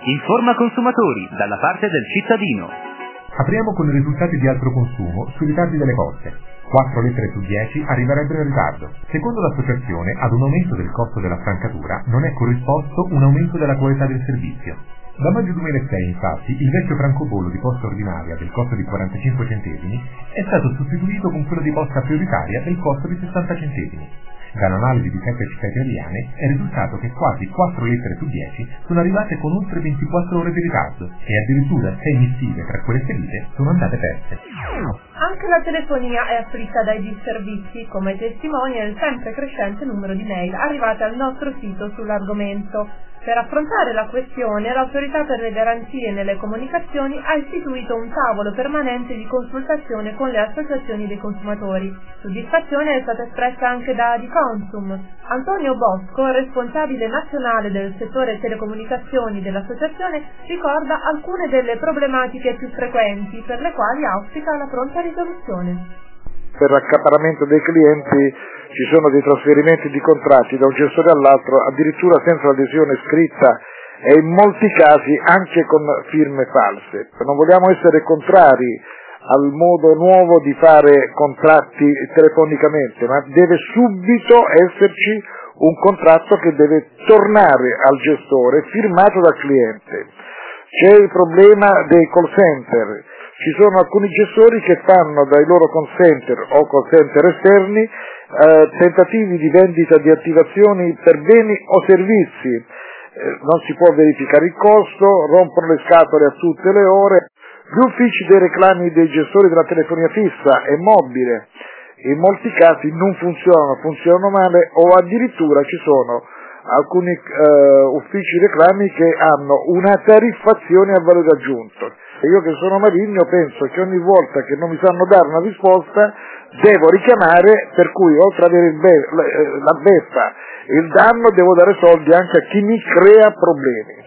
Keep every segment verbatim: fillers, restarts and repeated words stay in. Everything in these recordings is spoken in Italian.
Informa consumatori, dalla parte del cittadino. Apriamo con i risultati di altro consumo sui ritardi delle poste. quattro lettere su dieci arriverebbero in ritardo. Secondo l'associazione, ad un aumento del costo della francatura non è corrisposto un aumento della qualità del servizio. Da maggio duemilasei, infatti, il vecchio francobollo di posta ordinaria del costo di quarantacinque centesimi è stato sostituito con quello di posta prioritaria del costo di sessanta centesimi. Dall'analisi di sette città italiane è risultato che quasi quattro lettere su dieci sono arrivate con oltre ventiquattro ore di ritardo e addirittura sei missive tra quelle spedite sono andate perse. Anche la telefonia è afflitta dai disservizi, come testimonia il sempre crescente numero di mail arrivate al nostro sito sull'argomento. Per affrontare la questione, l'Autorità per le garanzie nelle comunicazioni ha istituito un tavolo permanente di consultazione con le associazioni dei consumatori. Soddisfazione è stata espressa anche da Adiconsum. Antonio Bosco, responsabile nazionale del settore telecomunicazioni dell'associazione, ricorda alcune delle problematiche più frequenti per le quali auspica la pronta risoluzione. Per l'accaparramento dei clienti ci sono dei trasferimenti di contratti da un gestore all'altro, addirittura senza adesione scritta e in molti casi anche con firme false. Non vogliamo essere contrari al modo nuovo di fare contratti telefonicamente, ma deve subito esserci un contratto che deve tornare al gestore firmato dal cliente. C'è il problema dei call center. Ci sono alcuni gestori che fanno dai loro call center o call center esterni eh, tentativi di vendita di attivazioni per beni o servizi, eh, non si può verificare il costo, rompono le scatole a tutte le ore. Gli uffici dei reclami dei gestori della telefonia fissa e mobile in molti casi non funzionano, funzionano male o addirittura ci sono alcuni eh, uffici reclami che hanno una tariffazione a valore aggiunto. E io che sono marino penso che ogni volta che non mi sanno dare una risposta devo richiamare, per cui oltre ad avere il be- la beffa e il danno devo dare soldi anche a chi mi crea problemi.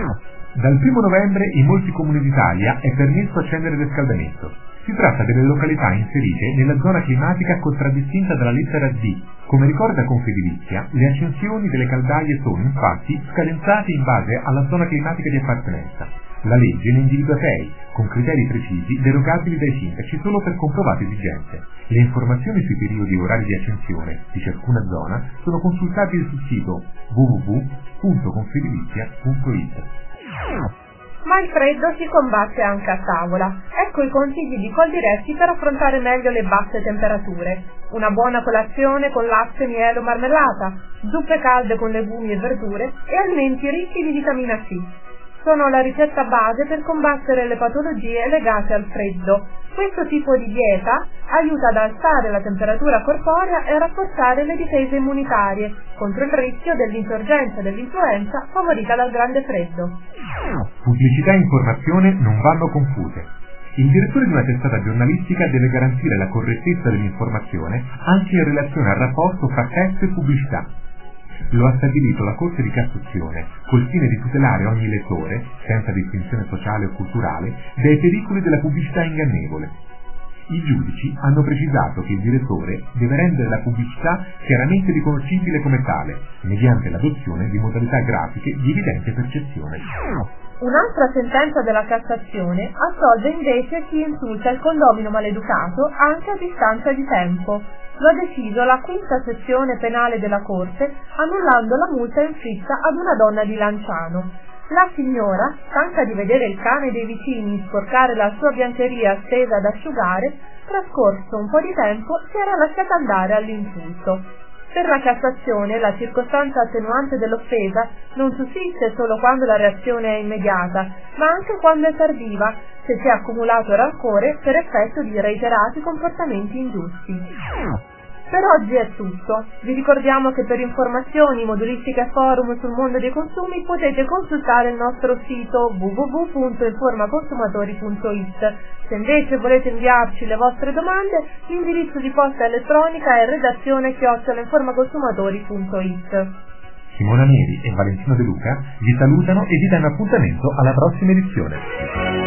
Dal primo novembre in molti comuni d'Italia è permesso accendere il riscaldamento. Si tratta delle località inserite nella zona climatica contraddistinta dalla lettera D. Come ricorda Confedilizia, le accensioni delle caldaie sono infatti scadenzate in base alla zona climatica di appartenenza. La legge ne individua sei, con criteri precisi derogabili dai sindaci solo per comprovate esigenze. Le informazioni sui periodi e orari di accensione di ciascuna zona sono consultabili sul sito w w w punto confedilizia punto i t. Ma il freddo si combatte anche a tavola. Ecco i consigli di Coldiretti per affrontare meglio le basse temperature. Una buona colazione con latte, miele o marmellata, zuppe calde con legumi e verdure e alimenti ricchi di vitamina C. Sono la ricetta base per combattere le patologie legate al freddo. Questo tipo di dieta aiuta ad alzare la temperatura corporea e a rafforzare le difese immunitarie contro il rischio dell'insorgenza dell'influenza favorita dal grande freddo. Pubblicità e informazione non vanno confuse. Il direttore di una testata giornalistica deve garantire la correttezza dell'informazione anche in relazione al rapporto fra testo e pubblicità. Lo ha stabilito la Corte di Cassazione, col fine di tutelare ogni lettore, senza distinzione sociale o culturale, dai pericoli della pubblicità ingannevole. I giudici hanno precisato che il direttore deve rendere la pubblicità chiaramente riconoscibile come tale, mediante l'adozione di modalità grafiche di evidente percezione. Un'altra sentenza della Cassazione assolve invece chi insulta il condomino maleducato anche a distanza di tempo. Lo ha deciso la quinta sezione penale della Corte, annullando la multa inflitta ad una donna di Lanciano. La signora, stanca di vedere il cane dei vicini sporcare la sua biancheria stesa ad asciugare, trascorso un po' di tempo si era lasciata andare all'insulto. Per la Cassazione la circostanza attenuante dell'offesa non sussiste solo quando la reazione è immediata, ma anche quando è tardiva, se si è accumulato rancore per effetto di reiterati comportamenti ingiusti. Per oggi è tutto. Vi ricordiamo che per informazioni, modulistica e forum sul mondo dei consumi potete consultare il nostro sito w w w punto informaconsumatori punto i t. Se invece volete inviarci le vostre domande, l'indirizzo di posta elettronica è redazione chiocciola informaconsumatori punto i t. Simona Neri e Valentino De Luca vi salutano e vi danno appuntamento alla prossima edizione.